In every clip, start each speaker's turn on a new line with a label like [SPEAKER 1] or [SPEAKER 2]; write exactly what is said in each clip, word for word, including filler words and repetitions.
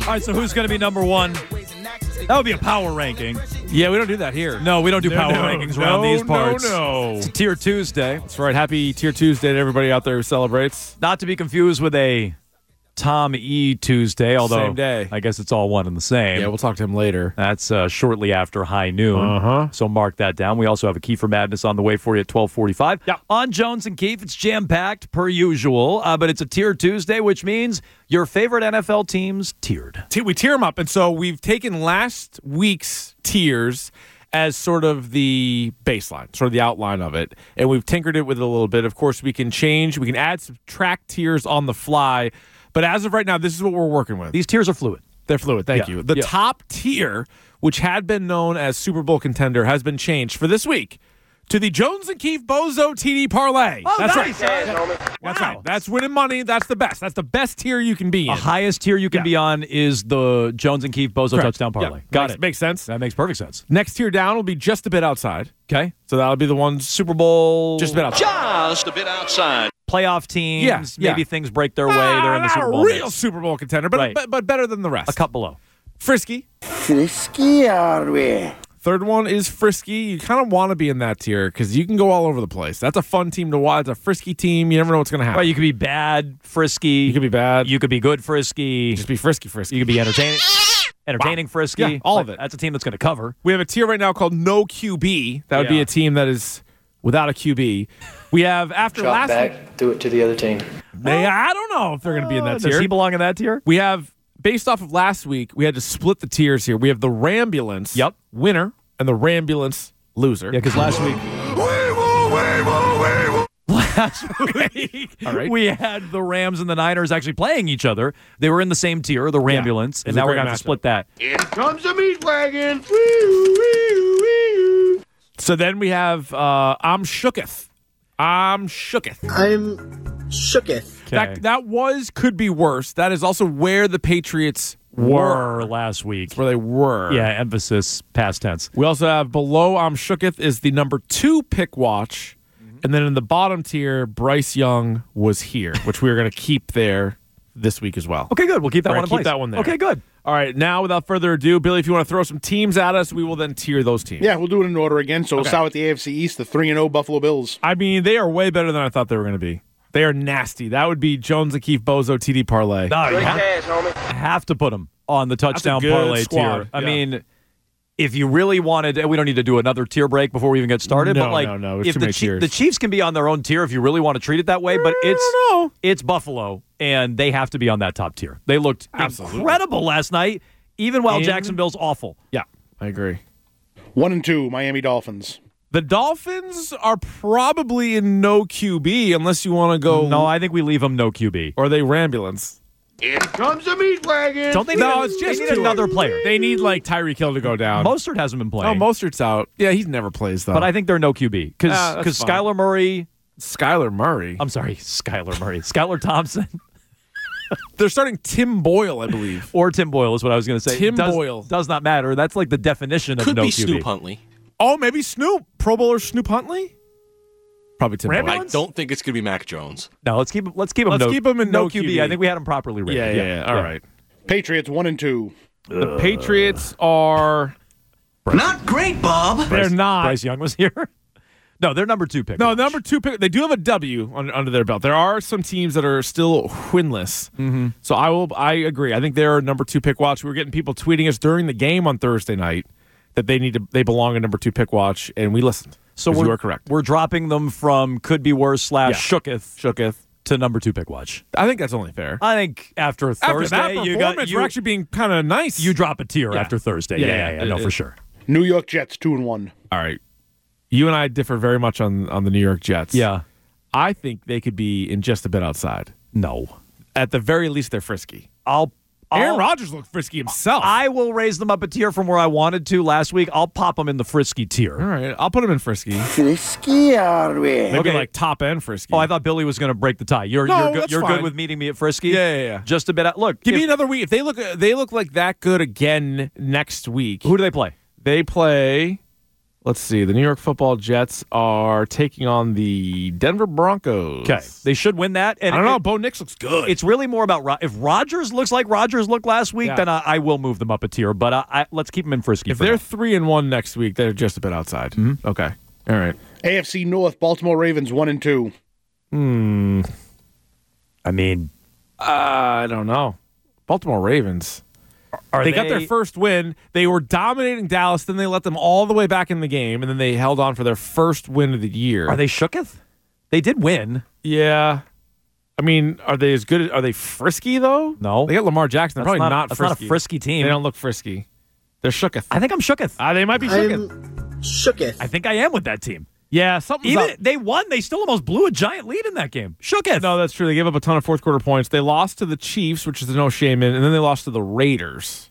[SPEAKER 1] All right, so who's going to be number one? That would be a power ranking.
[SPEAKER 2] Yeah, we don't do that here.
[SPEAKER 1] No, we don't do
[SPEAKER 2] no,
[SPEAKER 1] power
[SPEAKER 2] no,
[SPEAKER 1] rankings
[SPEAKER 2] no,
[SPEAKER 1] around these parts.
[SPEAKER 2] No, no.
[SPEAKER 1] It's Tier Tuesday.
[SPEAKER 2] That's right. Happy Tier Tuesday to everybody out there who celebrates.
[SPEAKER 1] Not to be confused with a Tom E. Tuesday, although
[SPEAKER 2] Same day.
[SPEAKER 1] I guess it's all one and the same.
[SPEAKER 2] Yeah, we'll talk to him later.
[SPEAKER 1] That's uh, shortly after high noon.
[SPEAKER 2] Uh-huh.
[SPEAKER 1] So mark that down. We also have a Kiefer Madness on the way for you at twelve forty-five.
[SPEAKER 2] Yeah.
[SPEAKER 1] On Jones and Keefe, it's jam-packed per usual, uh, but it's a Tier Tuesday, which means your favorite N F L teams tiered.
[SPEAKER 2] We tier them up, and so we've taken last week's tiers as sort of the baseline, sort of the outline of it, and we've tinkered it with it a little bit. Of course, we can change, we can add, subtract tiers on the fly, but as of right now, this is what we're working with.
[SPEAKER 1] These tiers are fluid.
[SPEAKER 2] They're fluid, thank
[SPEAKER 1] Yeah.
[SPEAKER 2] you. The
[SPEAKER 1] Yeah.
[SPEAKER 2] top tier, which had been known as Super Bowl contender, has been changed for this week to the Jones and Keefe Bozo T D Parlay.
[SPEAKER 1] Oh,
[SPEAKER 2] That's
[SPEAKER 1] nice.
[SPEAKER 2] right.
[SPEAKER 1] Wow.
[SPEAKER 2] That's right. That's winning money. That's the best. That's the best tier you can be in.
[SPEAKER 1] The highest tier you can
[SPEAKER 2] Yeah.
[SPEAKER 1] be on is the Jones and Keefe Bozo
[SPEAKER 2] Correct.
[SPEAKER 1] touchdown parlay.
[SPEAKER 2] Yeah.
[SPEAKER 1] Got
[SPEAKER 2] makes,
[SPEAKER 1] it.
[SPEAKER 2] Makes sense.
[SPEAKER 1] That makes perfect sense.
[SPEAKER 2] Next tier down will be just a bit outside.
[SPEAKER 1] Okay.
[SPEAKER 2] So that'll be the ones
[SPEAKER 1] Super Bowl.
[SPEAKER 2] just a bit outside.
[SPEAKER 3] Just a bit outside.
[SPEAKER 1] Playoff teams.
[SPEAKER 2] Yeah, yeah.
[SPEAKER 1] Maybe things break their way. They're in the
[SPEAKER 2] Not
[SPEAKER 1] Super
[SPEAKER 2] a
[SPEAKER 1] Bowl.
[SPEAKER 2] real
[SPEAKER 1] mix.
[SPEAKER 2] Super Bowl contender, but,
[SPEAKER 1] Right.
[SPEAKER 2] but but better than the rest.
[SPEAKER 1] A cup below.
[SPEAKER 2] Frisky.
[SPEAKER 4] Frisky are we?
[SPEAKER 2] Third one is Frisky. You kind of want to be in that tier because you can go all over the place. That's a fun team to watch. It's a Frisky team. You never know what's going to happen.
[SPEAKER 1] Right, you could be bad, frisky.
[SPEAKER 2] You could be bad.
[SPEAKER 1] You could be good, frisky.
[SPEAKER 2] just be Frisky Frisky.
[SPEAKER 1] You could be entertaining, entertaining, frisky.
[SPEAKER 2] Yeah, all of
[SPEAKER 1] Like,
[SPEAKER 2] it.
[SPEAKER 1] That's a team that's going to cover.
[SPEAKER 2] We have a tier right now called No Q B. That would be
[SPEAKER 1] Yeah.
[SPEAKER 2] a team that is without a Q B. We have after
[SPEAKER 5] Drop
[SPEAKER 2] last
[SPEAKER 5] back,
[SPEAKER 2] week.
[SPEAKER 5] do it to the other team.
[SPEAKER 2] They, I don't know if they're going to be in that
[SPEAKER 1] Uh, Does
[SPEAKER 2] tier.
[SPEAKER 1] he belong in that tier?
[SPEAKER 2] We have, based off of last week, we had to split the tiers here. We have the Rambulance
[SPEAKER 1] Yep.
[SPEAKER 2] winner and the Rambulance loser.
[SPEAKER 1] Yeah, because last week. Last week,
[SPEAKER 2] All right.
[SPEAKER 1] we had the Rams and the Niners actually playing each other. They were in the same tier, the Rambulance,
[SPEAKER 2] It was
[SPEAKER 1] and
[SPEAKER 2] a
[SPEAKER 1] now we're
[SPEAKER 2] great
[SPEAKER 1] going to have to
[SPEAKER 2] matchup.
[SPEAKER 1] split that.
[SPEAKER 4] Comes the meat wagon.
[SPEAKER 2] So then we have uh, I'm Shooketh. I'm Shooketh.
[SPEAKER 4] I'm shooketh.
[SPEAKER 1] Okay.
[SPEAKER 2] That, that was, could be worse. That is also where the Patriots
[SPEAKER 1] were
[SPEAKER 2] were.
[SPEAKER 1] last week.
[SPEAKER 2] Where they were.
[SPEAKER 1] Yeah, emphasis past tense.
[SPEAKER 2] We also have below I'm Shooketh is the number two pick watch. And then in the bottom tier, Bryce Young was here, which we are going to keep there this week as well.
[SPEAKER 1] Okay, good. We'll keep that
[SPEAKER 2] All right,
[SPEAKER 1] one in
[SPEAKER 2] keep
[SPEAKER 1] place.
[SPEAKER 2] that one there.
[SPEAKER 1] Okay, good.
[SPEAKER 2] All right, now without further ado, Billy, if you want to throw some teams at us, we will then tier those teams.
[SPEAKER 6] Yeah, we'll do it in order again. So we'll
[SPEAKER 2] Okay.
[SPEAKER 6] start with the A F C East, the three and oh Buffalo Bills.
[SPEAKER 2] I mean, they are way better than I thought they were going to be. They are nasty. That would be Jones and Keefe Bozo T D Parlay.
[SPEAKER 1] No, you have,
[SPEAKER 4] cash, homie.
[SPEAKER 1] have to put them on the touchdown
[SPEAKER 2] good
[SPEAKER 1] parlay
[SPEAKER 2] squad,
[SPEAKER 1] tier. I
[SPEAKER 2] yeah.
[SPEAKER 1] mean, if you really wanted, and we don't need to do another tier break before we even get started.
[SPEAKER 2] No,
[SPEAKER 1] but like,
[SPEAKER 2] no, no, it's
[SPEAKER 1] if
[SPEAKER 2] too
[SPEAKER 1] the,
[SPEAKER 2] many
[SPEAKER 1] Chie-
[SPEAKER 2] tiers.
[SPEAKER 1] the Chiefs can be on their own tier if you really want to treat it that way. But it's
[SPEAKER 2] know.
[SPEAKER 1] it's Buffalo, and they have to be on that top tier. They looked
[SPEAKER 2] Absolutely.
[SPEAKER 1] incredible last night, even while
[SPEAKER 2] In-
[SPEAKER 1] Jacksonville's awful.
[SPEAKER 2] Yeah, I agree.
[SPEAKER 6] One and two, Miami Dolphins.
[SPEAKER 2] The Dolphins are probably in no Q B unless you want to go.
[SPEAKER 1] No, I think we leave them no Q B.
[SPEAKER 2] Or are they Rambulance?
[SPEAKER 4] Here comes the meat wagon.
[SPEAKER 1] Don't they? Need
[SPEAKER 2] No,
[SPEAKER 1] a-
[SPEAKER 2] it's just
[SPEAKER 1] they need
[SPEAKER 2] two.
[SPEAKER 1] another player.
[SPEAKER 2] They need like Tyreek Hill to go down.
[SPEAKER 1] Mostert hasn't been
[SPEAKER 2] oh,
[SPEAKER 1] playing.
[SPEAKER 2] Mostert's out. Yeah, he never plays though.
[SPEAKER 1] But I think they're no Q B because
[SPEAKER 2] Ah, that's fine.
[SPEAKER 1] Skylar Murray.
[SPEAKER 2] Skylar Murray.
[SPEAKER 1] I'm sorry, Skylar Murray. Skylar Thompson
[SPEAKER 2] They're starting Tim Boyle, I believe.
[SPEAKER 1] or Tim Boyle is what I was going to say.
[SPEAKER 2] Tim
[SPEAKER 1] does,
[SPEAKER 2] Boyle.
[SPEAKER 1] does not matter. That's like the definition of
[SPEAKER 3] Could
[SPEAKER 1] no
[SPEAKER 3] be
[SPEAKER 1] Q B.
[SPEAKER 3] Snoop Huntley.
[SPEAKER 2] Oh, maybe Snoop. Pro Bowler Snoop Huntley? Probably Tim
[SPEAKER 1] Rambulance?
[SPEAKER 2] Boyle.
[SPEAKER 3] I don't think it's going to be Mac Jones.
[SPEAKER 1] No, let's keep let's keep him.
[SPEAKER 2] Let's
[SPEAKER 1] no,
[SPEAKER 2] keep him in no
[SPEAKER 1] Q B.
[SPEAKER 2] Q B.
[SPEAKER 1] I think we had him properly rated.
[SPEAKER 2] Yeah, yeah, yeah. All right.
[SPEAKER 6] Patriots one and two.
[SPEAKER 2] The Patriots are.
[SPEAKER 3] Not great, Bob.
[SPEAKER 2] They're not.
[SPEAKER 1] Bryce Young was here. No, they're number two pick.
[SPEAKER 2] No, number two pick. They do have a W on, under their belt. There are some teams that are still winless. Mm-hmm. So I will. I agree. I think they're number two pick watch. We were getting people tweeting us during the game on Thursday night that they need to. They belong in number two pick watch, and we listened.
[SPEAKER 1] So
[SPEAKER 2] 'Cause
[SPEAKER 1] we're
[SPEAKER 2] you are correct.
[SPEAKER 1] We're dropping them from could be worse slash
[SPEAKER 2] Yeah.
[SPEAKER 1] shooketh
[SPEAKER 2] Shooketh.
[SPEAKER 1] to number two pick watch.
[SPEAKER 2] I think that's only fair.
[SPEAKER 1] I think after
[SPEAKER 2] After
[SPEAKER 1] Thursday,
[SPEAKER 2] that
[SPEAKER 1] you
[SPEAKER 2] performance,
[SPEAKER 1] got you,
[SPEAKER 2] we're actually being kind of nice.
[SPEAKER 1] you drop a tier
[SPEAKER 2] Yeah.
[SPEAKER 1] after Thursday.
[SPEAKER 2] Yeah,
[SPEAKER 1] Yeah,
[SPEAKER 2] yeah,
[SPEAKER 1] yeah, yeah,
[SPEAKER 2] it-
[SPEAKER 1] no,
[SPEAKER 2] it-
[SPEAKER 1] for sure.
[SPEAKER 6] New York Jets two and one.
[SPEAKER 2] All right. You and I differ very much on on the New York Jets.
[SPEAKER 1] Yeah,
[SPEAKER 2] I think they could be in just a bit outside.
[SPEAKER 1] no.
[SPEAKER 2] At the very least, they're frisky.
[SPEAKER 1] I'll.
[SPEAKER 2] Aaron
[SPEAKER 1] I'll
[SPEAKER 2] Rodgers looked frisky himself.
[SPEAKER 1] I will raise them up a tier from where I wanted to last week. I'll pop them in the frisky
[SPEAKER 2] All
[SPEAKER 1] tier.
[SPEAKER 2] right. I'll put him in frisky.
[SPEAKER 4] Frisky are we?
[SPEAKER 2] Maybe
[SPEAKER 1] Okay.
[SPEAKER 2] like top end frisky.
[SPEAKER 1] Oh, I thought Billy was going to break the tie. You're
[SPEAKER 2] No,
[SPEAKER 1] you're, good,
[SPEAKER 2] that's
[SPEAKER 1] you're
[SPEAKER 2] fine.
[SPEAKER 1] good with meeting me at frisky.
[SPEAKER 2] Yeah, yeah, yeah.
[SPEAKER 1] Just a bit. Out. Look,
[SPEAKER 2] Give
[SPEAKER 1] if-
[SPEAKER 2] me another week. If they look, they look like that good again next week.
[SPEAKER 1] who do they play?
[SPEAKER 2] They play. Let's see. The New York Football Jets are taking on the Denver Broncos.
[SPEAKER 1] Okay, they should win that. And
[SPEAKER 2] I don't
[SPEAKER 1] it,
[SPEAKER 2] know. Bo Nix looks good.
[SPEAKER 1] It's really more about Ro- if Rodgers looks like Rodgers looked last week,
[SPEAKER 2] Yeah.
[SPEAKER 1] then I, I will move them up a tier. But I, I, let's keep them in frisky.
[SPEAKER 2] if
[SPEAKER 1] for
[SPEAKER 2] they're
[SPEAKER 1] now.
[SPEAKER 2] three and one next week, they're just a bit outside.
[SPEAKER 1] Mm-hmm.
[SPEAKER 2] Okay. All right.
[SPEAKER 6] A F C North, Baltimore Ravens one and two.
[SPEAKER 2] Hmm.
[SPEAKER 1] I mean,
[SPEAKER 2] Uh, I don't know. Baltimore Ravens.
[SPEAKER 1] are
[SPEAKER 2] They, got their first win. They were dominating Dallas. Then they let them all the way back in the game, and then they held on for their first win of the year.
[SPEAKER 1] Are they shooketh? They did win.
[SPEAKER 2] Yeah. I mean, are they as good? As, are they frisky though?
[SPEAKER 1] No.
[SPEAKER 2] They got Lamar Jackson. They're
[SPEAKER 1] That's
[SPEAKER 2] probably
[SPEAKER 1] not-
[SPEAKER 2] not,
[SPEAKER 1] that's not a
[SPEAKER 2] frisky.
[SPEAKER 1] frisky team.
[SPEAKER 2] They don't look frisky. They're shooketh.
[SPEAKER 1] I think I'm shooketh.
[SPEAKER 2] Uh, they might be shooketh.
[SPEAKER 4] I'm shooketh.
[SPEAKER 1] I think I am with that team.
[SPEAKER 2] Yeah, something's
[SPEAKER 1] Even
[SPEAKER 2] up.
[SPEAKER 1] they won, they still almost blew a giant lead in that game. Shooketh.
[SPEAKER 2] No, that's true. They gave up a ton of fourth quarter points. They lost to the Chiefs, which is no shame in, and then they lost to the Raiders.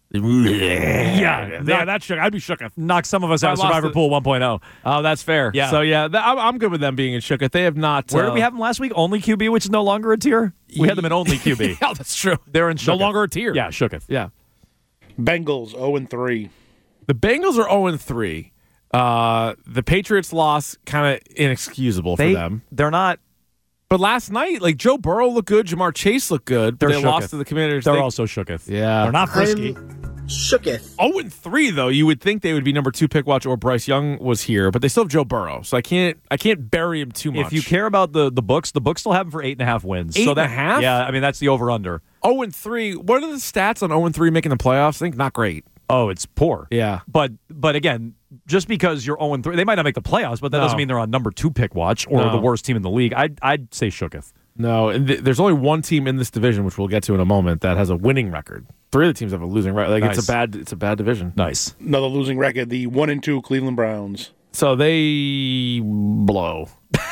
[SPEAKER 1] yeah,
[SPEAKER 2] Yeah,
[SPEAKER 1] knock,
[SPEAKER 2] that's shook. I'd be shooketh.
[SPEAKER 1] knock some of us out of
[SPEAKER 2] I lost
[SPEAKER 1] Survivor
[SPEAKER 2] it.
[SPEAKER 1] Pool one point oh.
[SPEAKER 2] Oh, that's fair.
[SPEAKER 1] Yeah.
[SPEAKER 2] So yeah, th- I'm, I'm good with them being in shooketh. They have not.
[SPEAKER 1] Where
[SPEAKER 2] uh,
[SPEAKER 1] did we have them last week? Only Q B, which is no longer a tier. We had them in only Q B.
[SPEAKER 2] Yeah, that's true.
[SPEAKER 1] They're in
[SPEAKER 2] No
[SPEAKER 1] shooketh.
[SPEAKER 2] longer a tier.
[SPEAKER 1] Yeah, shooketh.
[SPEAKER 2] Yeah.
[SPEAKER 6] Bengals zero and three.
[SPEAKER 2] The Bengals are zero and three. Uh, the Patriots loss kind of inexcusable
[SPEAKER 1] They
[SPEAKER 2] for them.
[SPEAKER 1] they're not.
[SPEAKER 2] But last night, like Joe Burrow looked good, Jamar Chase looked good, but
[SPEAKER 1] They're
[SPEAKER 2] they lost
[SPEAKER 1] shooketh.
[SPEAKER 2] to the Commanders.
[SPEAKER 1] They're
[SPEAKER 2] They-
[SPEAKER 1] also shooketh.
[SPEAKER 2] Yeah.
[SPEAKER 1] they're not frisky.
[SPEAKER 4] I'm shooketh.
[SPEAKER 2] zero and three though. You would think they would be number two pick watch or Bryce Young was here, but they still have Joe Burrow, so I can't I can't bury him too much.
[SPEAKER 1] If you care about the the books, the books still have them for eight and a half wins.
[SPEAKER 2] Eight
[SPEAKER 1] so
[SPEAKER 2] and a
[SPEAKER 1] that,
[SPEAKER 2] half?
[SPEAKER 1] Yeah, I mean that's the over under.
[SPEAKER 2] zero and three. What are the stats on zero and three making the playoffs? I think not great.
[SPEAKER 1] Oh, it's poor.
[SPEAKER 2] Yeah.
[SPEAKER 1] But but again, just because you're zero and three, they might not make the playoffs, but that
[SPEAKER 2] No.
[SPEAKER 1] doesn't mean they're on number two pick watch or
[SPEAKER 2] No.
[SPEAKER 1] the worst team in the league. I'd I'd say shooketh.
[SPEAKER 2] No, and th- there's only one team in this division, which we'll get to in a moment, that has a winning record. Three of the teams have a losing record. Like
[SPEAKER 1] Nice.
[SPEAKER 2] it's a bad, it's a bad division.
[SPEAKER 1] Nice.
[SPEAKER 6] Another losing record. The one and two Cleveland Browns.
[SPEAKER 2] So they blow.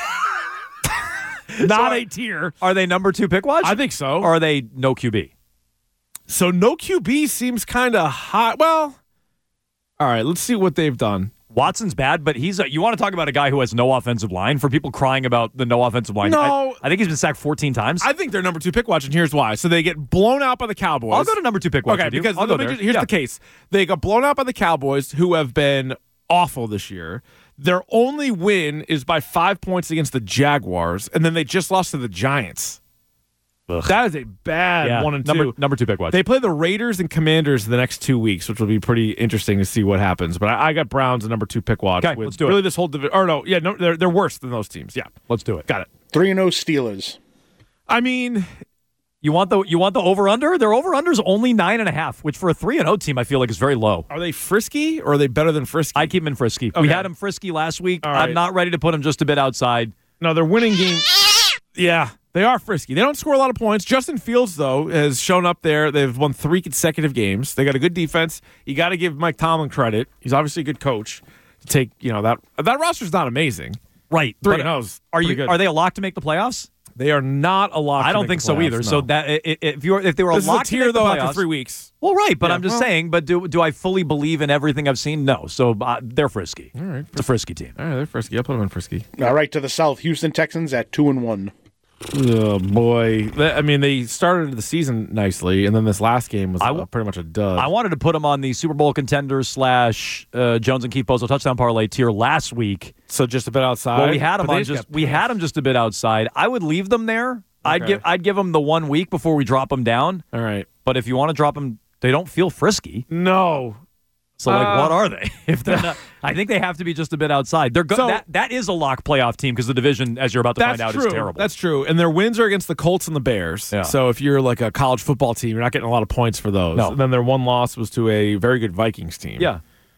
[SPEAKER 2] Not a tier.
[SPEAKER 1] Are they number two pick watch?
[SPEAKER 2] I think so.
[SPEAKER 1] Or are they no Q B?
[SPEAKER 2] So no Q B seems kind of hot. Well, all right. Let's see what they've done.
[SPEAKER 1] Watson's bad, but he's a, you want to talk about a guy who has no offensive line? For people crying about the no offensive line,
[SPEAKER 2] No.
[SPEAKER 1] I, I think he's been sacked fourteen times.
[SPEAKER 2] I think they're number two pick watch, and here's why. So they get blown out by the Cowboys.
[SPEAKER 1] I'll go to number two pick watch.
[SPEAKER 2] Okay,
[SPEAKER 1] with you.
[SPEAKER 2] because
[SPEAKER 1] I'll
[SPEAKER 2] let
[SPEAKER 1] go
[SPEAKER 2] me
[SPEAKER 1] there.
[SPEAKER 2] just- here's
[SPEAKER 1] Yeah.
[SPEAKER 2] the case. They got blown out by the Cowboys, who have been awful this year. Their only win is by five points against the Jaguars, and then they just lost to the Giants.
[SPEAKER 1] Ugh.
[SPEAKER 2] That is a bad
[SPEAKER 1] Yeah,
[SPEAKER 2] one and
[SPEAKER 1] number,
[SPEAKER 2] two.
[SPEAKER 1] Number two pick watch.
[SPEAKER 2] They play the Raiders and Commanders the next two weeks, which will be pretty interesting to see what happens. But I, I got Browns a number two pick watch.
[SPEAKER 1] Okay,
[SPEAKER 2] with
[SPEAKER 1] let's do it.
[SPEAKER 2] really this whole division. Or no, yeah, no, they're they're worse than those teams. Yeah,
[SPEAKER 1] Let's do it.
[SPEAKER 2] got it.
[SPEAKER 6] Three and zero Steelers.
[SPEAKER 2] I mean,
[SPEAKER 1] You want the you want the over under? Their over under is only nine and a half, which for a three and zero team I feel like is very low.
[SPEAKER 2] are they frisky or are they better than frisky?
[SPEAKER 1] I keep them in frisky. We
[SPEAKER 2] Okay.
[SPEAKER 1] had them frisky last week.
[SPEAKER 2] All right.
[SPEAKER 1] I'm not ready to put them just a bit outside.
[SPEAKER 2] No, they're winning game. Yeah, they are frisky. They don't score a lot of points. Justin Fields, though, has shown up there. They've won three consecutive games. They got a good defense. You got to give Mike Tomlin credit. He's obviously a good coach to take, you know, that that roster's not amazing.
[SPEAKER 1] Right.
[SPEAKER 2] Three
[SPEAKER 1] but
[SPEAKER 2] and oh's
[SPEAKER 1] Are
[SPEAKER 2] pretty
[SPEAKER 1] you
[SPEAKER 2] good.
[SPEAKER 1] are they a lock to make the playoffs?
[SPEAKER 2] They are not a lock.
[SPEAKER 1] I
[SPEAKER 2] to
[SPEAKER 1] don't
[SPEAKER 2] make
[SPEAKER 1] think
[SPEAKER 2] the
[SPEAKER 1] so
[SPEAKER 2] playoffs,
[SPEAKER 1] either.
[SPEAKER 2] no.
[SPEAKER 1] So that i- i- if you if they were a
[SPEAKER 2] this is
[SPEAKER 1] lock
[SPEAKER 2] a tier
[SPEAKER 1] to make
[SPEAKER 2] though
[SPEAKER 1] the playoffs,
[SPEAKER 2] after three weeks.
[SPEAKER 1] Well, right, but
[SPEAKER 2] Yeah,
[SPEAKER 1] I'm just
[SPEAKER 2] well-
[SPEAKER 1] saying. But do do I fully believe in everything I've seen? No. So uh, they're frisky.
[SPEAKER 2] All right,
[SPEAKER 1] It's a frisky team.
[SPEAKER 2] all right, they're frisky. I'll put them in frisky.
[SPEAKER 6] All right, to the south, Houston Texans at two and one.
[SPEAKER 2] Oh boy, That- I mean they started the season nicely, and then this last game was
[SPEAKER 1] I
[SPEAKER 2] uh,
[SPEAKER 1] w-
[SPEAKER 2] pretty much a dud.
[SPEAKER 1] I wanted to put them on the Super Bowl contenders slash uh, Jones and Keith Bozo touchdown parlay tier last week.
[SPEAKER 2] so just a bit outside.
[SPEAKER 1] Well, we had them
[SPEAKER 2] but they
[SPEAKER 1] on just
[SPEAKER 2] got
[SPEAKER 1] we had them just a bit outside. I would leave them there. I'd give I'd give them the one week before we drop them down.
[SPEAKER 2] All right.
[SPEAKER 1] But if you want to drop them, they don't feel frisky.
[SPEAKER 2] No.
[SPEAKER 1] So like,
[SPEAKER 2] Uh,
[SPEAKER 1] what are they? If they're not, I think they have to be just a bit outside. They're go-
[SPEAKER 2] So-
[SPEAKER 1] that that is a lock playoff team because the division, as you're about to
[SPEAKER 2] That's
[SPEAKER 1] find out,
[SPEAKER 2] true.
[SPEAKER 1] is terrible.
[SPEAKER 2] That's true. And their wins are against the Colts and the Bears.
[SPEAKER 1] Yeah.
[SPEAKER 2] So if you're like a college football team, you're not getting a lot of points for those.
[SPEAKER 1] No.
[SPEAKER 2] And then their one loss was to a very good Vikings team.
[SPEAKER 1] yeah.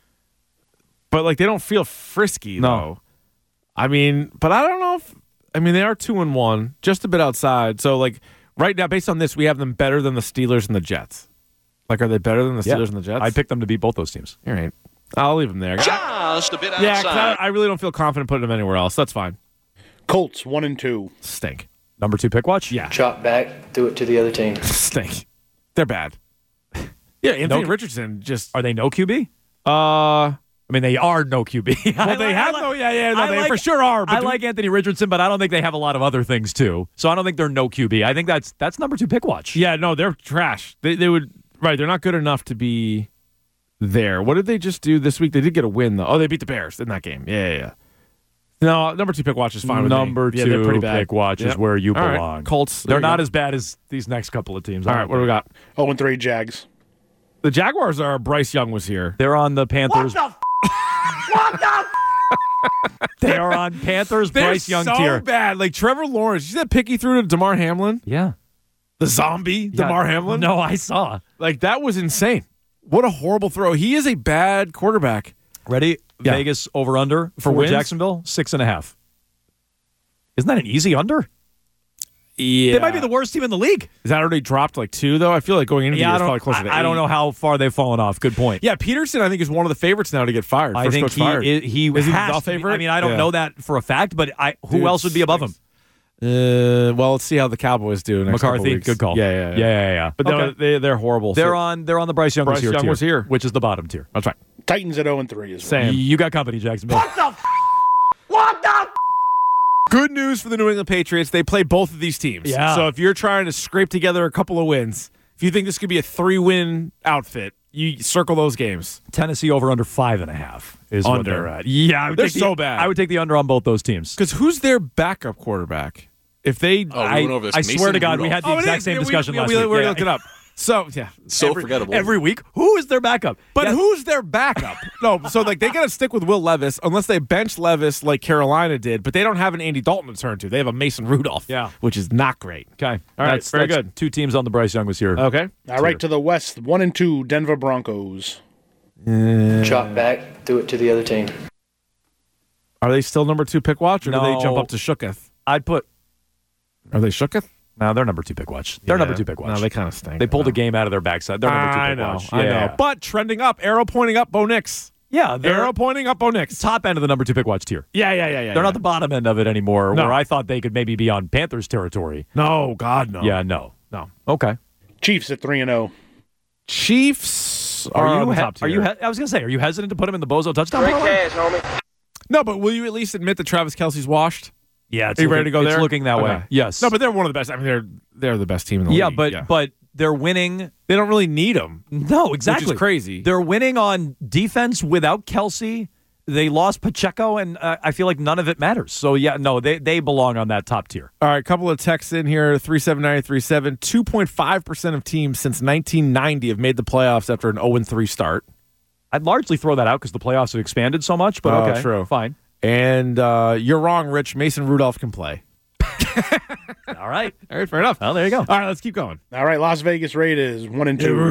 [SPEAKER 2] But like they don't feel frisky
[SPEAKER 1] No.
[SPEAKER 2] though. I mean, but I don't know if I mean they are two and one, just a bit outside. So like right now, based on this, we have them better than the Steelers and the Jets. Like, are they better than the
[SPEAKER 1] Yeah.
[SPEAKER 2] Steelers and the Jets?
[SPEAKER 1] I picked them to beat both those teams.
[SPEAKER 2] All right. I'll leave them there.
[SPEAKER 3] Just a bit
[SPEAKER 2] Yeah, 'cause
[SPEAKER 3] outside.
[SPEAKER 2] I, I really don't feel confident putting them anywhere else. That's fine.
[SPEAKER 6] Colts one and two.
[SPEAKER 2] Stink.
[SPEAKER 1] Number two pick watch.
[SPEAKER 2] Yeah.
[SPEAKER 5] Drop back, do it to the other team.
[SPEAKER 2] Stink. They're bad. Yeah, Anthony
[SPEAKER 1] No-
[SPEAKER 2] Richardson just.
[SPEAKER 1] Are they no Q B?
[SPEAKER 2] Uh,
[SPEAKER 1] I mean, they are no Q B.
[SPEAKER 2] well, they have no. Yeah, yeah, no,
[SPEAKER 1] I
[SPEAKER 2] they
[SPEAKER 1] like-
[SPEAKER 2] for sure are. But
[SPEAKER 1] I
[SPEAKER 2] do-
[SPEAKER 1] like Anthony Richardson, but I don't think they have a lot of other things too. So I don't think they're no Q B. I think that's that's number two pick watch.
[SPEAKER 2] Yeah, no, they're trash. They they would right. They're not good enough to be there. What did they just do this week? They did get a win, though. Oh, they beat the Bears in that game. Yeah, yeah, yeah. No, number two pick watch is fine with
[SPEAKER 1] Number
[SPEAKER 2] me. Yeah, they're
[SPEAKER 1] two
[SPEAKER 2] pretty bad.
[SPEAKER 1] pick watch
[SPEAKER 2] Yep.
[SPEAKER 1] is where you
[SPEAKER 2] All right,
[SPEAKER 1] belong.
[SPEAKER 2] Colts.
[SPEAKER 1] They're
[SPEAKER 2] there you
[SPEAKER 1] not
[SPEAKER 2] go.
[SPEAKER 1] as bad as these next couple of teams.
[SPEAKER 2] All right, what do we got?
[SPEAKER 6] oh and three Jags.
[SPEAKER 2] The Jaguars are Bryce Young was here.
[SPEAKER 1] They're on the Panthers. What the? What the? They are on Panthers.
[SPEAKER 2] They're
[SPEAKER 1] Bryce Young
[SPEAKER 2] so
[SPEAKER 1] tier.
[SPEAKER 2] bad. Like Trevor Lawrence. You see that pick he threw to DeMar Hamlin?
[SPEAKER 1] Yeah.
[SPEAKER 2] The zombie,
[SPEAKER 1] Yeah.
[SPEAKER 2] DeMar Hamlin?
[SPEAKER 1] No, I saw.
[SPEAKER 2] Like, that was insane. What a horrible throw. He is a bad quarterback.
[SPEAKER 1] Ready?
[SPEAKER 2] Yeah.
[SPEAKER 1] Vegas over under for
[SPEAKER 2] wins?
[SPEAKER 1] Jacksonville six and a half. Isn't that an easy under?
[SPEAKER 2] Yeah.
[SPEAKER 1] They might be the worst team in the league.
[SPEAKER 2] Is that already dropped like two, though? I feel like going into
[SPEAKER 1] Yeah,
[SPEAKER 2] the
[SPEAKER 1] I
[SPEAKER 2] year is
[SPEAKER 1] don't,
[SPEAKER 2] probably closer to
[SPEAKER 1] I, I don't
[SPEAKER 2] eight.
[SPEAKER 1] know how far they've fallen off. Good point.
[SPEAKER 2] Yeah, Peterson, I think, is one of the favorites now to get fired.
[SPEAKER 1] I
[SPEAKER 2] First
[SPEAKER 1] think
[SPEAKER 2] coach
[SPEAKER 1] he
[SPEAKER 2] fired.
[SPEAKER 1] is, he
[SPEAKER 2] Is he
[SPEAKER 1] has
[SPEAKER 2] the
[SPEAKER 1] to be-
[SPEAKER 2] favorite?
[SPEAKER 1] I mean, I don't
[SPEAKER 2] Yeah.
[SPEAKER 1] know that for a fact, but I who
[SPEAKER 2] Dude,
[SPEAKER 1] else would be above him?
[SPEAKER 2] Uh, well, let's see how the Cowboys do next couple
[SPEAKER 1] McCarthy,
[SPEAKER 2] weeks.
[SPEAKER 1] good call.
[SPEAKER 2] Yeah, yeah, yeah.
[SPEAKER 1] yeah, yeah. yeah.
[SPEAKER 2] But
[SPEAKER 1] Okay.
[SPEAKER 2] no, they, they're horrible.
[SPEAKER 1] they're
[SPEAKER 2] so-
[SPEAKER 1] on they're on the Bryce Young
[SPEAKER 2] Bryce
[SPEAKER 1] was here
[SPEAKER 2] Young
[SPEAKER 1] tier,
[SPEAKER 2] was here.
[SPEAKER 1] which is the bottom tier.
[SPEAKER 2] That's right.
[SPEAKER 6] Titans at oh and three as well.
[SPEAKER 2] Same.
[SPEAKER 1] You got company, Jacksonville.
[SPEAKER 2] Good news for the New England Patriots. They play both of these teams.
[SPEAKER 1] Yeah.
[SPEAKER 2] So if you're trying to scrape together a couple of wins, if you think this could be a three-win outfit, you circle those games.
[SPEAKER 1] Tennessee over under five and a half is what
[SPEAKER 2] Under.
[SPEAKER 1] they're at. Yeah, I would
[SPEAKER 2] They're
[SPEAKER 1] take the-
[SPEAKER 2] so bad.
[SPEAKER 1] I would take the under on both those teams.
[SPEAKER 2] Because who's their backup quarterback? If they,
[SPEAKER 3] Oh, we
[SPEAKER 1] I,
[SPEAKER 3] went over this.
[SPEAKER 1] I
[SPEAKER 3] Mason
[SPEAKER 1] swear to God, we
[SPEAKER 3] Rudolph.
[SPEAKER 1] had the
[SPEAKER 2] Oh, it
[SPEAKER 1] exact
[SPEAKER 2] is.
[SPEAKER 1] same
[SPEAKER 2] Yeah, we-
[SPEAKER 1] discussion
[SPEAKER 2] yeah,
[SPEAKER 1] last
[SPEAKER 2] we,
[SPEAKER 1] week.
[SPEAKER 2] We
[SPEAKER 1] Yeah.
[SPEAKER 2] looked it up. So yeah,
[SPEAKER 3] So
[SPEAKER 1] every,
[SPEAKER 3] forgettable.
[SPEAKER 1] every week. Who is their backup?
[SPEAKER 2] but
[SPEAKER 1] Yeah.
[SPEAKER 2] who's their backup? No, so like they got to stick with Will Levis unless they bench Levis like Carolina did. But they don't have an Andy Dalton to turn to. They have a Mason Rudolph.
[SPEAKER 1] Yeah.
[SPEAKER 2] which is not great.
[SPEAKER 1] Okay.
[SPEAKER 2] All right,
[SPEAKER 1] That's,
[SPEAKER 2] very
[SPEAKER 1] that's
[SPEAKER 2] good.
[SPEAKER 1] Two teams on the Bryce Young was here.
[SPEAKER 2] Okay,
[SPEAKER 6] All right, to the west, one and two Denver Broncos.
[SPEAKER 5] Drop back, do it to the other team.
[SPEAKER 2] are they still number two pick watch, or do
[SPEAKER 1] No.
[SPEAKER 2] they jump up to Shooketh?
[SPEAKER 1] I'd put.
[SPEAKER 2] Are they Shooketh?
[SPEAKER 1] No, they're number two pick watch. They're
[SPEAKER 2] Yeah.
[SPEAKER 1] number two pick watch.
[SPEAKER 2] No, they kind of stink.
[SPEAKER 1] They pulled
[SPEAKER 2] I
[SPEAKER 1] a game out of their backside. They're number two
[SPEAKER 2] I
[SPEAKER 1] pick
[SPEAKER 2] know,
[SPEAKER 1] watch.
[SPEAKER 2] I
[SPEAKER 1] Yeah.
[SPEAKER 2] know. But trending up, arrow pointing up, Bo Nix.
[SPEAKER 1] Yeah, they're
[SPEAKER 2] Arrow pointing up, Bo Nix.
[SPEAKER 1] top end of the number two pick watch tier.
[SPEAKER 2] Yeah, yeah, yeah, yeah.
[SPEAKER 1] They're
[SPEAKER 2] yeah.
[SPEAKER 1] not the bottom end of it anymore,
[SPEAKER 2] No.
[SPEAKER 1] where I thought they could maybe be on Panthers territory.
[SPEAKER 2] No, God, no.
[SPEAKER 1] Yeah, no.
[SPEAKER 2] no.
[SPEAKER 1] Okay.
[SPEAKER 6] Chiefs at three and oh.
[SPEAKER 2] Chiefs are,
[SPEAKER 1] Are
[SPEAKER 2] on
[SPEAKER 1] you?
[SPEAKER 2] the
[SPEAKER 1] he-
[SPEAKER 2] top tier.
[SPEAKER 1] are you? He- I was gonna say, are you hesitant to put him in the Bozo touchdown? parlay?
[SPEAKER 2] No, but will you at least admit that Travis Kelsey's washed?
[SPEAKER 1] Yeah, it's
[SPEAKER 2] Are you
[SPEAKER 1] looking,
[SPEAKER 2] ready to go
[SPEAKER 1] it's
[SPEAKER 2] there?
[SPEAKER 1] looking that way.
[SPEAKER 2] Okay.
[SPEAKER 1] Yes.
[SPEAKER 2] No, but they're one of the best. I mean, they're they're the best team in the
[SPEAKER 1] yeah,
[SPEAKER 2] league.
[SPEAKER 1] but but they're winning.
[SPEAKER 2] they don't really need him.
[SPEAKER 1] No, exactly.
[SPEAKER 2] Which is crazy.
[SPEAKER 1] They're winning on defense without Kelsey. They lost Pacheco, and uh, I feel like none of it matters. So yeah, no, they they belong on that top tier.
[SPEAKER 2] All right, couple of texts in here, three seven nine three seven. two point five percent of teams since nineteen ninety have made the playoffs after an oh and three start.
[SPEAKER 1] I'd largely throw that out because the playoffs have expanded so much. But
[SPEAKER 2] Oh,
[SPEAKER 1] okay,
[SPEAKER 2] true.
[SPEAKER 1] fine.
[SPEAKER 2] And uh, you're wrong, Rich. Mason Rudolph can play.
[SPEAKER 1] All right.
[SPEAKER 2] All right, fair enough.
[SPEAKER 1] Well, there you go.
[SPEAKER 2] All right, let's keep going.
[SPEAKER 6] All right, Las Vegas Raiders, one and two.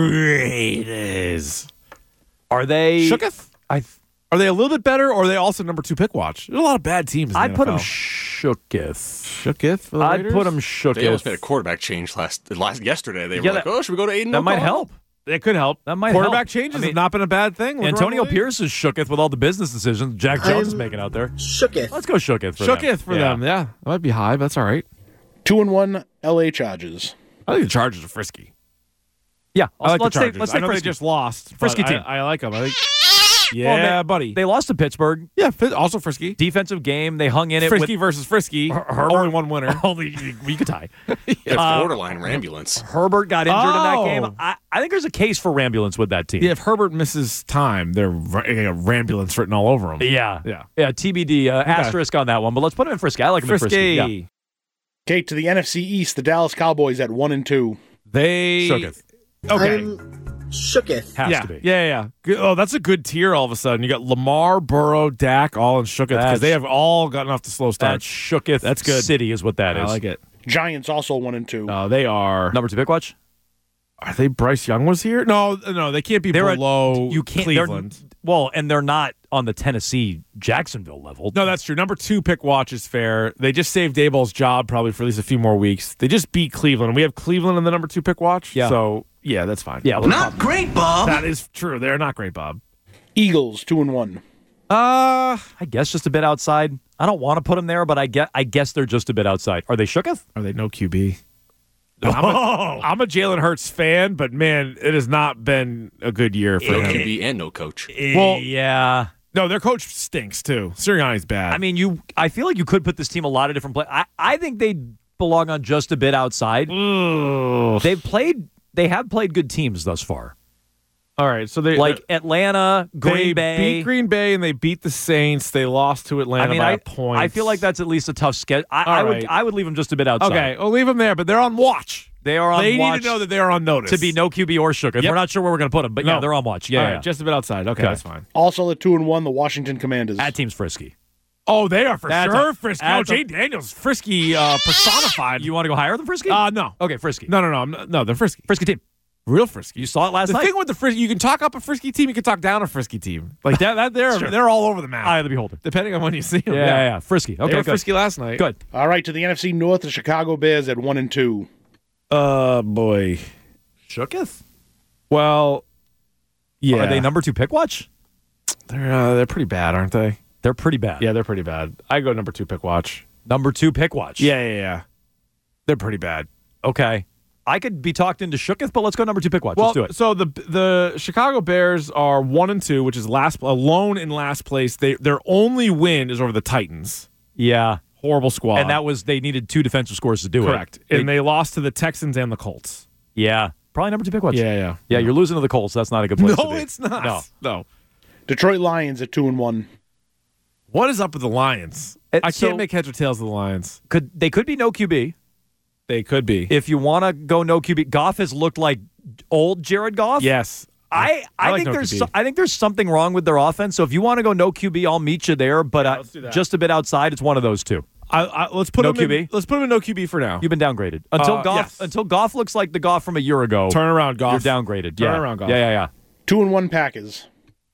[SPEAKER 2] Raiders.
[SPEAKER 1] Are they?
[SPEAKER 2] Shooketh?
[SPEAKER 1] I
[SPEAKER 2] Are they a little bit better, or are they also number two pick watch? There's a lot of bad teams. In
[SPEAKER 1] I'd
[SPEAKER 2] the
[SPEAKER 1] put them
[SPEAKER 2] N F L.
[SPEAKER 1] shooketh.
[SPEAKER 2] Shooketh for the
[SPEAKER 1] I'd
[SPEAKER 2] Raiders?
[SPEAKER 1] put them
[SPEAKER 3] They almost made a
[SPEAKER 1] shooketh.
[SPEAKER 3] quarterback change last last yesterday. They were
[SPEAKER 1] Yeah,
[SPEAKER 3] like,
[SPEAKER 1] that-
[SPEAKER 3] "Oh, should we go to Aiden?"
[SPEAKER 1] That might
[SPEAKER 3] O'Connell?"
[SPEAKER 1] help.
[SPEAKER 2] It could help.
[SPEAKER 1] That might
[SPEAKER 2] Quarterback
[SPEAKER 1] help.
[SPEAKER 2] changes
[SPEAKER 1] I mean,
[SPEAKER 2] have not been a bad thing. Look around
[SPEAKER 1] Antonio
[SPEAKER 2] the league.
[SPEAKER 1] Pierce is shooketh with all the business decisions Jack Jones is
[SPEAKER 6] I'm-
[SPEAKER 1] making out there.
[SPEAKER 6] Shooketh.
[SPEAKER 1] Let's go shooketh for them.
[SPEAKER 2] Shooketh for
[SPEAKER 1] Yeah.
[SPEAKER 2] them. Yeah, that might be high, but that's all right.
[SPEAKER 6] Two and one L A Chargers.
[SPEAKER 2] I think the Chargers are frisky.
[SPEAKER 1] Yeah,
[SPEAKER 2] I like
[SPEAKER 1] let's
[SPEAKER 2] the
[SPEAKER 1] say
[SPEAKER 2] Chargers.
[SPEAKER 1] let's
[SPEAKER 2] I
[SPEAKER 1] say
[SPEAKER 2] know
[SPEAKER 1] frisky.
[SPEAKER 2] they just lost. but
[SPEAKER 1] Frisky
[SPEAKER 2] I-
[SPEAKER 1] team.
[SPEAKER 2] I, like them. I think.
[SPEAKER 1] Well,
[SPEAKER 2] Yeah,
[SPEAKER 1] they-
[SPEAKER 2] buddy.
[SPEAKER 1] They lost to Pittsburgh.
[SPEAKER 2] yeah, fi- also frisky.
[SPEAKER 1] Defensive game. They hung in it
[SPEAKER 2] Frisky
[SPEAKER 1] with
[SPEAKER 2] versus frisky.
[SPEAKER 1] Her- Herbert.
[SPEAKER 2] Only one winner.
[SPEAKER 1] Only we could tie.
[SPEAKER 3] It's
[SPEAKER 1] Uh,
[SPEAKER 3] borderline ambulance.
[SPEAKER 1] Herbert got injured in that
[SPEAKER 2] Oh.
[SPEAKER 1] game. I, I think there's a case for Rambulance with that team.
[SPEAKER 2] Yeah, if Herbert misses time, they're ra- a Rambulance written all over him.
[SPEAKER 1] Yeah.
[SPEAKER 2] Yeah.
[SPEAKER 1] Yeah. T B D, uh, asterisk on that one, but let's put him in Frisky. I like him
[SPEAKER 2] Frisky.
[SPEAKER 1] in Frisky. Yeah.
[SPEAKER 6] Okay, to the N F C East, the Dallas Cowboys at one and two.
[SPEAKER 2] They
[SPEAKER 1] Shooketh.
[SPEAKER 2] Okay.
[SPEAKER 4] I'm shooketh.
[SPEAKER 1] Has
[SPEAKER 2] yeah,
[SPEAKER 1] to be.
[SPEAKER 2] yeah, yeah, yeah. Good- Oh, that's a good tier. All of a sudden, you got Lamar, Burrow, Dak, all in Shooketh
[SPEAKER 1] That's-
[SPEAKER 2] because they have all gotten off to slow
[SPEAKER 1] That
[SPEAKER 2] starts.
[SPEAKER 1] shooketh
[SPEAKER 2] That's good.
[SPEAKER 1] city is what that is.
[SPEAKER 2] I like it.
[SPEAKER 6] Giants also one and two.
[SPEAKER 2] Oh, they are.
[SPEAKER 1] Number two pick watch?
[SPEAKER 2] Are they Bryce Young was here? No, no, they can't be
[SPEAKER 1] They're at-
[SPEAKER 2] below
[SPEAKER 1] You can't. they're-
[SPEAKER 2] Cleveland.
[SPEAKER 1] Well, and they're not on the Tennessee Jacksonville level.
[SPEAKER 2] No, that's true. Number two pick watch is fair. They just saved Dayball's job probably for at least a few more weeks. They just beat Cleveland. We have Cleveland in the number two pick watch.
[SPEAKER 1] Yeah.
[SPEAKER 2] So, yeah, that's fine.
[SPEAKER 1] Yeah. well,
[SPEAKER 3] Not great, Bob.
[SPEAKER 2] That is true. They're not great, Bob.
[SPEAKER 6] Eagles two and one.
[SPEAKER 2] Uh,
[SPEAKER 1] I guess just a bit outside. I don't want to put them there, but I get. I guess they're just a bit outside. Are they shooketh?
[SPEAKER 2] are they no Q B? I'm a, I'm a Jalen Hurts fan, but man, it has not been a good year for
[SPEAKER 3] No
[SPEAKER 2] him.
[SPEAKER 3] Q B and no coach.
[SPEAKER 2] Well-
[SPEAKER 1] yeah.
[SPEAKER 2] No, their coach stinks too. Sirianni's bad.
[SPEAKER 1] I mean, you. I feel like you could put this team a lot of different play. I. I think they belong on just a bit outside.
[SPEAKER 2] Ugh.
[SPEAKER 1] They've played. They have played good teams thus far.
[SPEAKER 2] All right, so they
[SPEAKER 1] Like Atlanta, Green
[SPEAKER 2] they
[SPEAKER 1] Bay.
[SPEAKER 2] beat Green Bay and they beat the Saints. They lost to Atlanta
[SPEAKER 1] I mean,
[SPEAKER 2] by
[SPEAKER 1] I,
[SPEAKER 2] a point.
[SPEAKER 1] I feel like that's at least a tough schedule. I,
[SPEAKER 2] All
[SPEAKER 1] I would
[SPEAKER 2] right.
[SPEAKER 1] I would leave them just a bit outside.
[SPEAKER 2] okay. We'll leave them there, but they're on watch.
[SPEAKER 1] They are on
[SPEAKER 2] They
[SPEAKER 1] watch
[SPEAKER 2] need to know that they are on notice
[SPEAKER 1] to be no Q B or Shook.
[SPEAKER 2] Yep.
[SPEAKER 1] We're not sure where we're going to put them, but yeah,
[SPEAKER 2] No.
[SPEAKER 1] they're on watch. Yeah,
[SPEAKER 2] All
[SPEAKER 1] yeah,
[SPEAKER 2] right,
[SPEAKER 1] yeah.
[SPEAKER 2] just a bit outside. Okay,
[SPEAKER 1] Okay.
[SPEAKER 2] that's fine.
[SPEAKER 6] Also at two and one, the Washington Commanders.
[SPEAKER 1] That team's frisky.
[SPEAKER 2] Oh, they are for
[SPEAKER 1] That's
[SPEAKER 2] sure
[SPEAKER 1] a-
[SPEAKER 2] frisky. Oh,
[SPEAKER 1] that's a-
[SPEAKER 2] Jay Daniels, frisky uh, personified.
[SPEAKER 1] You want to go higher than frisky?
[SPEAKER 2] Uh, no.
[SPEAKER 1] okay, frisky.
[SPEAKER 2] No, no, no. I'm not- No, they're frisky.
[SPEAKER 1] Frisky team.
[SPEAKER 2] Real frisky.
[SPEAKER 1] You saw it last
[SPEAKER 2] the
[SPEAKER 1] night.
[SPEAKER 2] thing with the frisky, you can talk up a frisky team, you can talk down a frisky team. Like that, that they're
[SPEAKER 1] Sure.
[SPEAKER 2] they're all over the map.
[SPEAKER 1] Eye of the beholder.
[SPEAKER 2] depending on when you see them.
[SPEAKER 1] Yeah, yeah, yeah. Frisky.
[SPEAKER 2] They
[SPEAKER 1] Okay,
[SPEAKER 2] were
[SPEAKER 1] good.
[SPEAKER 2] frisky last night.
[SPEAKER 1] Good.
[SPEAKER 6] All right, to the N F C North, the Chicago Bears at one and two.
[SPEAKER 2] Uh, boy.
[SPEAKER 1] Shooketh?
[SPEAKER 2] Well, yeah.
[SPEAKER 1] Are they number two pick watch?
[SPEAKER 2] They're uh, they're pretty bad, aren't they?
[SPEAKER 1] They're pretty bad.
[SPEAKER 2] Yeah, they're pretty bad. I go number two pick watch.
[SPEAKER 1] Number two pick watch.
[SPEAKER 2] Yeah, yeah, yeah. They're pretty bad.
[SPEAKER 1] Okay. I could be talked into Shooketh, but let's go number two pick watch.
[SPEAKER 2] Well,
[SPEAKER 1] let's do it.
[SPEAKER 2] so the the Chicago Bears are one and two, which is last alone in last place. They their only win is over the Titans.
[SPEAKER 1] Yeah.
[SPEAKER 2] Horrible squad.
[SPEAKER 1] And that was, they needed two defensive scores to do
[SPEAKER 2] correct.
[SPEAKER 1] it.
[SPEAKER 2] And they lost to the Texans and the Colts.
[SPEAKER 1] Yeah. Probably number two pick watch.
[SPEAKER 2] Yeah, yeah.
[SPEAKER 1] Yeah, you're losing to the Colts. That's not a good place to
[SPEAKER 2] No,
[SPEAKER 1] be.
[SPEAKER 2] it's not.
[SPEAKER 1] No.
[SPEAKER 2] No.
[SPEAKER 6] Detroit Lions at two and one.
[SPEAKER 2] What is up with the Lions?
[SPEAKER 1] It-
[SPEAKER 2] I can't
[SPEAKER 1] so-
[SPEAKER 2] make heads or tails of the Lions.
[SPEAKER 1] Could They could be no Q B.
[SPEAKER 2] They could be.
[SPEAKER 1] If you want to go no Q B, Goff has looked like old Jared Goff.
[SPEAKER 2] yes.
[SPEAKER 1] I, I,
[SPEAKER 2] I like
[SPEAKER 1] think
[SPEAKER 2] no
[SPEAKER 1] there's
[SPEAKER 2] Q B.
[SPEAKER 1] so, I think there's something wrong with their offense. So if you want to go no Q B, I'll meet you there. But uh,
[SPEAKER 2] let's do that.
[SPEAKER 1] just a bit outside, it's one of those two.
[SPEAKER 2] I, I, let's put
[SPEAKER 1] No
[SPEAKER 2] him in,
[SPEAKER 1] Q B?
[SPEAKER 2] Let's put him in no Q B for now.
[SPEAKER 1] You've been downgraded until
[SPEAKER 2] Uh,
[SPEAKER 1] Goff
[SPEAKER 2] yes.
[SPEAKER 1] until Goff looks like the Goff from a year ago.
[SPEAKER 2] Turn around, Goff.
[SPEAKER 1] You're downgraded.
[SPEAKER 2] Turn
[SPEAKER 1] yeah.
[SPEAKER 2] around, Goff.
[SPEAKER 1] Yeah, yeah, yeah.
[SPEAKER 6] Two and one Packers.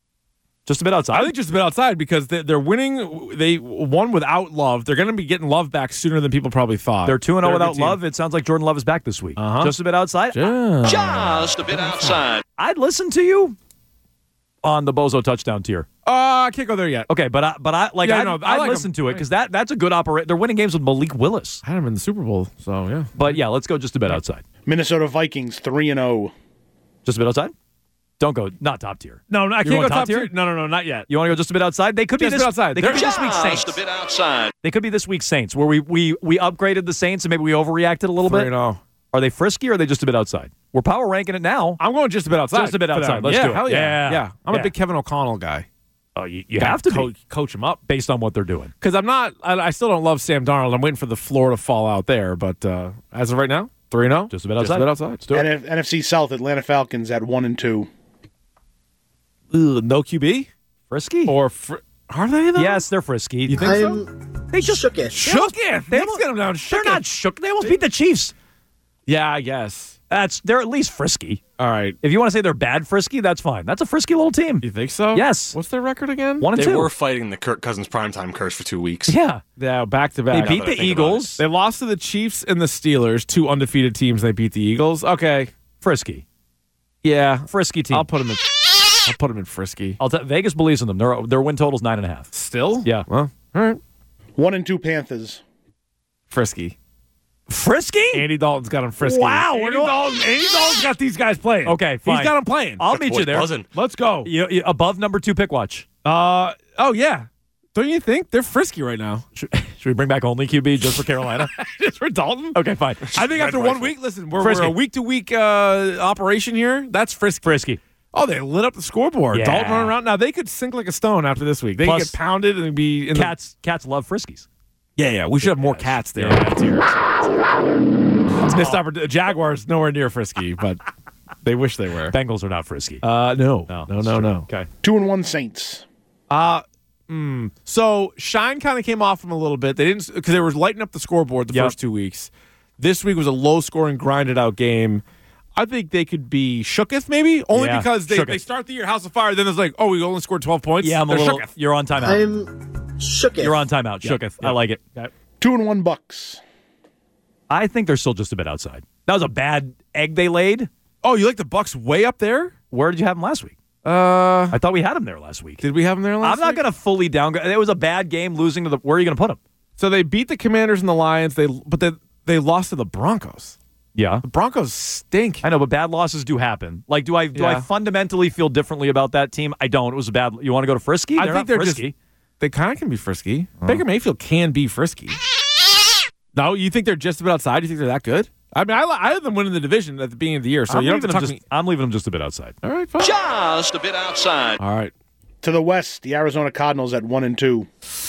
[SPEAKER 1] Just a bit outside.
[SPEAKER 2] I think just a bit outside because they, they're winning. They won without Love. They're going to be getting Love back sooner than people probably thought.
[SPEAKER 1] they're two and zero
[SPEAKER 2] They're a
[SPEAKER 1] without
[SPEAKER 2] good team.
[SPEAKER 1] Love. It sounds like Jordan Love is back this week.
[SPEAKER 2] Uh-huh.
[SPEAKER 1] Just a bit outside.
[SPEAKER 2] Yeah.
[SPEAKER 3] Just a bit outside.
[SPEAKER 1] I'd listen to you on the Bozo touchdown tier.
[SPEAKER 2] Uh, I can't go there yet.
[SPEAKER 1] Okay, but I, but I like
[SPEAKER 2] Yeah,
[SPEAKER 1] I'd,
[SPEAKER 2] no, I
[SPEAKER 1] I'd
[SPEAKER 2] like
[SPEAKER 1] listen
[SPEAKER 2] him.
[SPEAKER 1] to it because that that's a good operate. They're winning games with Malik Willis.
[SPEAKER 2] I had him in the Super Bowl, so yeah.
[SPEAKER 1] But yeah, let's go just a bit outside.
[SPEAKER 6] Minnesota Vikings three and zero.
[SPEAKER 1] Just a bit outside. Don't go not top tier.
[SPEAKER 2] No, no, I
[SPEAKER 1] You
[SPEAKER 2] can't
[SPEAKER 1] going
[SPEAKER 2] go
[SPEAKER 1] top
[SPEAKER 2] top
[SPEAKER 1] tier?
[SPEAKER 2] tier. No, no, no, not yet.
[SPEAKER 1] You want to go just a bit outside? They could be
[SPEAKER 2] Just a
[SPEAKER 1] this
[SPEAKER 2] bit outside.
[SPEAKER 1] They could
[SPEAKER 2] They're
[SPEAKER 1] be this week's
[SPEAKER 3] Just
[SPEAKER 1] Saints.
[SPEAKER 3] a bit outside.
[SPEAKER 1] They could be this week's Saints, where we we we upgraded the Saints and maybe we overreacted a little
[SPEAKER 2] Three
[SPEAKER 1] bit.
[SPEAKER 2] and oh.
[SPEAKER 1] Are they frisky or are they just a bit outside? We're power ranking it now.
[SPEAKER 2] I'm going just a bit outside.
[SPEAKER 1] Just a bit
[SPEAKER 2] for
[SPEAKER 1] outside.
[SPEAKER 2] them.
[SPEAKER 1] Let's
[SPEAKER 2] yeah,
[SPEAKER 1] do it.
[SPEAKER 2] Hell yeah.
[SPEAKER 1] Yeah.
[SPEAKER 2] Yeah. I'm
[SPEAKER 1] Yeah.
[SPEAKER 2] a big Kevin O'Connell guy.
[SPEAKER 1] Oh, you, you have to
[SPEAKER 2] coach,
[SPEAKER 1] be
[SPEAKER 2] coach him up.
[SPEAKER 1] based on what they're doing.
[SPEAKER 2] Because I'm not, I, I still don't love Sam Darnold. I'm waiting for the floor to fall out there. But uh, as of right now, three and oh.
[SPEAKER 1] Just a bit outside.
[SPEAKER 2] Just a bit outside.
[SPEAKER 1] Let's do it.
[SPEAKER 6] N- N F C South, Atlanta Falcons at one and two.
[SPEAKER 2] Ugh, no Q B?
[SPEAKER 1] Frisky?
[SPEAKER 2] Or fr- are they, though?
[SPEAKER 1] Yes, they're frisky.
[SPEAKER 2] You think so?
[SPEAKER 4] I'm
[SPEAKER 1] They just
[SPEAKER 4] shooketh.
[SPEAKER 2] Shook it.
[SPEAKER 1] They
[SPEAKER 2] Nick's
[SPEAKER 1] almost-
[SPEAKER 2] got them down.
[SPEAKER 1] They're
[SPEAKER 2] Shook
[SPEAKER 1] not
[SPEAKER 2] it.
[SPEAKER 1] shook. They almost beat the Chiefs.
[SPEAKER 2] Yeah, I guess.
[SPEAKER 1] That's they're at least frisky.
[SPEAKER 2] All right.
[SPEAKER 1] If you want to say they're bad frisky, that's fine. That's a frisky little team.
[SPEAKER 2] You think so?
[SPEAKER 1] Yes.
[SPEAKER 2] What's their record again?
[SPEAKER 1] One and
[SPEAKER 3] They
[SPEAKER 1] two.
[SPEAKER 3] were fighting the Kirk Cousins primetime curse for two weeks.
[SPEAKER 1] Yeah.
[SPEAKER 2] Yeah, back to
[SPEAKER 1] They
[SPEAKER 2] back.
[SPEAKER 1] beat
[SPEAKER 3] that I
[SPEAKER 1] the
[SPEAKER 3] think about
[SPEAKER 1] Eagles.
[SPEAKER 2] They lost to the Chiefs and the Steelers, two undefeated teams. They beat the Eagles. Okay.
[SPEAKER 1] Frisky.
[SPEAKER 2] Yeah.
[SPEAKER 1] Frisky team.
[SPEAKER 2] I'll put them in. I'll put them in frisky.
[SPEAKER 1] I'll t- Vegas believes in them. Their their win total's nine and a half.
[SPEAKER 2] Still?
[SPEAKER 1] Yeah.
[SPEAKER 2] Well, all right.
[SPEAKER 6] One and two Panthers.
[SPEAKER 2] Frisky.
[SPEAKER 1] Frisky?
[SPEAKER 2] Andy Dalton's got him frisky.
[SPEAKER 1] Wow, we're
[SPEAKER 2] Andy
[SPEAKER 1] going-
[SPEAKER 2] Dalton, Andy Dalton's got these guys playing.
[SPEAKER 1] Okay, fine.
[SPEAKER 2] He's got them playing.
[SPEAKER 1] I'll meet you
[SPEAKER 3] boy's
[SPEAKER 1] there.
[SPEAKER 3] buzzing.
[SPEAKER 2] Let's go.
[SPEAKER 1] You, you- above number two pick watch.
[SPEAKER 2] Uh oh yeah. Don't you think they're frisky right now?
[SPEAKER 1] Should, should we bring back only Q B just for Carolina?
[SPEAKER 2] Just for Dalton?
[SPEAKER 1] Okay, fine.
[SPEAKER 2] I think after
[SPEAKER 3] Red
[SPEAKER 2] one
[SPEAKER 3] rifle.
[SPEAKER 2] week, listen, we're,
[SPEAKER 1] Frisky.
[SPEAKER 2] we're a week to week uh, operation here. That's frisky.
[SPEAKER 1] Frisky.
[SPEAKER 2] Oh, they lit up the scoreboard.
[SPEAKER 1] Yeah.
[SPEAKER 2] Dalton running around. Now they could sink like a stone after this week. They
[SPEAKER 1] Plus-
[SPEAKER 2] could get pounded and be in
[SPEAKER 1] Cats cats love friskies.
[SPEAKER 2] the. Yeah, yeah. We should have more cats there. Missed opportunity. Jaguars nowhere near frisky, but they wish they were.
[SPEAKER 1] Bengals are not frisky.
[SPEAKER 2] Uh, no,
[SPEAKER 1] No,
[SPEAKER 2] no,
[SPEAKER 1] that's
[SPEAKER 2] no,
[SPEAKER 1] true.
[SPEAKER 2] no.
[SPEAKER 1] Okay.
[SPEAKER 6] Two and one Saints.
[SPEAKER 2] Uh, mm, so Shine kind of came off them a little bit. They didn't because they were lighting up the scoreboard the
[SPEAKER 1] Yep.
[SPEAKER 2] first two weeks. This week was a low scoring, grinded out game. I think they could be shooketh maybe only
[SPEAKER 1] Yeah,
[SPEAKER 2] because they,
[SPEAKER 1] shooketh.
[SPEAKER 2] they start the year house of fire. Then it's like, oh, we only scored twelve points.
[SPEAKER 1] Yeah, I'm a
[SPEAKER 2] They're
[SPEAKER 1] little.
[SPEAKER 2] shooketh.
[SPEAKER 1] You're on timeout.
[SPEAKER 4] I'm shooketh.
[SPEAKER 1] You're on timeout. Shooketh. I like it.
[SPEAKER 6] Two and one Bucks.
[SPEAKER 1] I think they're still just a bit outside. That was a bad egg they laid.
[SPEAKER 2] Oh, you like the Bucks way up there?
[SPEAKER 1] Where did you have them last week?
[SPEAKER 2] Uh,
[SPEAKER 1] I thought we had them there last week.
[SPEAKER 2] did we have them there last
[SPEAKER 1] I'm not
[SPEAKER 2] week?
[SPEAKER 1] going to fully downgrade. It was a bad game losing to the. Where are you going to put them?
[SPEAKER 2] So they beat the Commanders and the Lions. They but they they lost to the Broncos.
[SPEAKER 1] Yeah.
[SPEAKER 2] The Broncos stink.
[SPEAKER 1] I know, but bad losses do happen. Like, do I do I
[SPEAKER 2] Yeah.
[SPEAKER 1] fundamentally feel differently about that team? I don't. It was a bad. You want to go to frisky?
[SPEAKER 2] I
[SPEAKER 1] They're
[SPEAKER 2] think
[SPEAKER 1] not
[SPEAKER 2] they're
[SPEAKER 1] frisky.
[SPEAKER 2] just they kind of can be frisky. Baker Mayfield can be frisky. No, you think they're just about outside? You think they're that good? I mean, I, li- I had them winning the division at the beginning of the year, so
[SPEAKER 1] I'm,
[SPEAKER 2] you don't
[SPEAKER 1] leaving
[SPEAKER 2] have to
[SPEAKER 1] them
[SPEAKER 2] talk
[SPEAKER 1] just,
[SPEAKER 2] me.
[SPEAKER 1] I'm leaving them just a bit outside.
[SPEAKER 2] All right, fine.
[SPEAKER 3] Just a bit outside.
[SPEAKER 2] All right.
[SPEAKER 6] To the west, the Arizona Cardinals at one and two.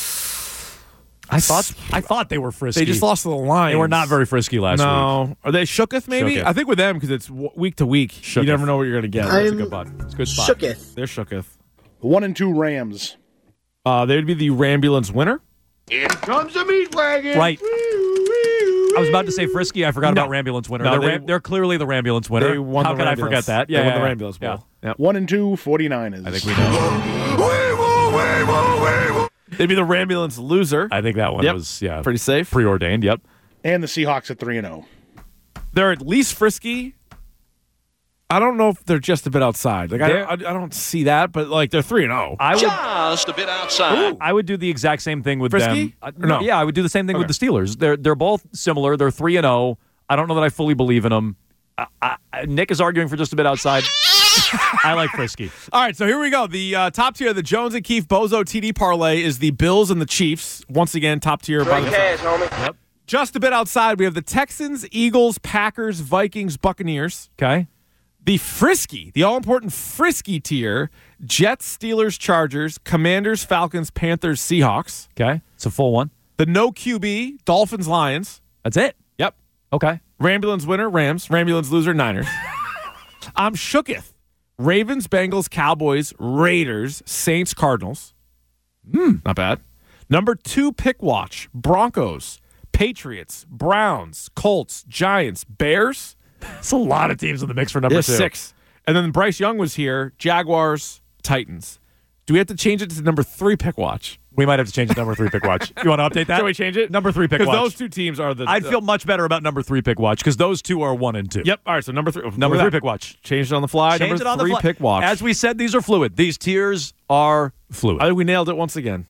[SPEAKER 1] I thought I thought they were frisky.
[SPEAKER 2] They just lost to the Lions.
[SPEAKER 1] They were not very frisky last week.
[SPEAKER 2] No. Are they shooketh, maybe?
[SPEAKER 1] Shooketh.
[SPEAKER 2] I think with them, because it's w- week to week.
[SPEAKER 1] Shooketh.
[SPEAKER 2] You never know what you're going to get.
[SPEAKER 1] That's a
[SPEAKER 4] I'm
[SPEAKER 1] good bud. It's a good spot.
[SPEAKER 4] Shooketh.
[SPEAKER 2] They're shooketh.
[SPEAKER 6] The one and two Rams.
[SPEAKER 2] Uh, they would be the Rambulance winner.
[SPEAKER 1] Right. I was about to say frisky. I forgot
[SPEAKER 2] No.
[SPEAKER 1] about Rambulance winner.
[SPEAKER 2] No,
[SPEAKER 1] they're,
[SPEAKER 2] they-
[SPEAKER 1] Ram- they're clearly the Rambulance winner.
[SPEAKER 2] They won
[SPEAKER 1] How
[SPEAKER 2] the
[SPEAKER 1] can I
[SPEAKER 2] Rambulance.
[SPEAKER 1] forget that?
[SPEAKER 2] They
[SPEAKER 1] Yeah,
[SPEAKER 2] won the
[SPEAKER 1] yeah,
[SPEAKER 2] Rambulance
[SPEAKER 1] yeah.
[SPEAKER 2] Bowl. Yep.
[SPEAKER 6] One and two 49ers.
[SPEAKER 1] I think we know.
[SPEAKER 2] They'd be the Rambulance loser.
[SPEAKER 1] I think that one
[SPEAKER 2] Yep.
[SPEAKER 1] was yeah
[SPEAKER 2] Pretty safe.
[SPEAKER 1] preordained. Yep.
[SPEAKER 6] And the Seahawks at three and oh.
[SPEAKER 2] They're at least frisky. I don't know if they're just a bit outside. Like I,
[SPEAKER 1] They're-
[SPEAKER 2] I, I don't see that, but like they're three and zero.
[SPEAKER 1] I would
[SPEAKER 3] Just a bit outside.
[SPEAKER 1] I would do the exact same thing with
[SPEAKER 2] Frisky?
[SPEAKER 1] them. Uh,
[SPEAKER 2] Or no?
[SPEAKER 1] Yeah, I would do the same thing with
[SPEAKER 2] Okay.
[SPEAKER 1] the Steelers. They're they're both similar. They're three and zero. I don't know that I fully believe in them. I, I, Nick is arguing for just a bit outside. I like frisky.
[SPEAKER 2] All right, so here we go. The uh, top tier, the Jones and Keefe Bozo T D parlay is the Bills and the Chiefs. Once again, top tier. By themselves.
[SPEAKER 3] homie.
[SPEAKER 2] Just a bit outside, we have the Texans, Eagles, Packers, Vikings, Buccaneers.
[SPEAKER 1] Okay.
[SPEAKER 2] The frisky, the all-important frisky tier, Jets, Steelers, Chargers, Commanders, Falcons, Panthers, Seahawks.
[SPEAKER 1] Okay. It's a full one.
[SPEAKER 2] The no Q B, Dolphins, Lions.
[SPEAKER 1] That's it.
[SPEAKER 2] Yep.
[SPEAKER 1] Okay.
[SPEAKER 2] Rambulance winner, Rams. Rambulance loser, Niners. I'm shooketh. Ravens, Bengals, Cowboys, Raiders, Saints, Cardinals. Hmm. Not bad. Number two pick watch, Broncos, Patriots, Browns, Colts, Giants, Bears.
[SPEAKER 1] It's a lot of teams in the mix for number
[SPEAKER 2] Yeah,
[SPEAKER 1] two.
[SPEAKER 2] six. And then Bryce Young was here, Jaguars, Titans. Do we have to change it to number three pick watch?
[SPEAKER 1] We might have to change the number three pick watch. You want to update that?
[SPEAKER 2] Shall we change it?
[SPEAKER 1] Number three pick watch.
[SPEAKER 2] Because those two teams are the.
[SPEAKER 1] I'd feel much better about number three pick watch because those two are one and two.
[SPEAKER 2] Yep. All right. So number three.
[SPEAKER 1] Number
[SPEAKER 2] that.
[SPEAKER 1] three pick watch.
[SPEAKER 2] Changed it on the fly.
[SPEAKER 1] Change
[SPEAKER 2] number
[SPEAKER 1] it on
[SPEAKER 2] three
[SPEAKER 1] the fly.
[SPEAKER 2] pick watch.
[SPEAKER 1] As we said, these are fluid. These tiers are fluid.
[SPEAKER 2] I think we nailed it once again.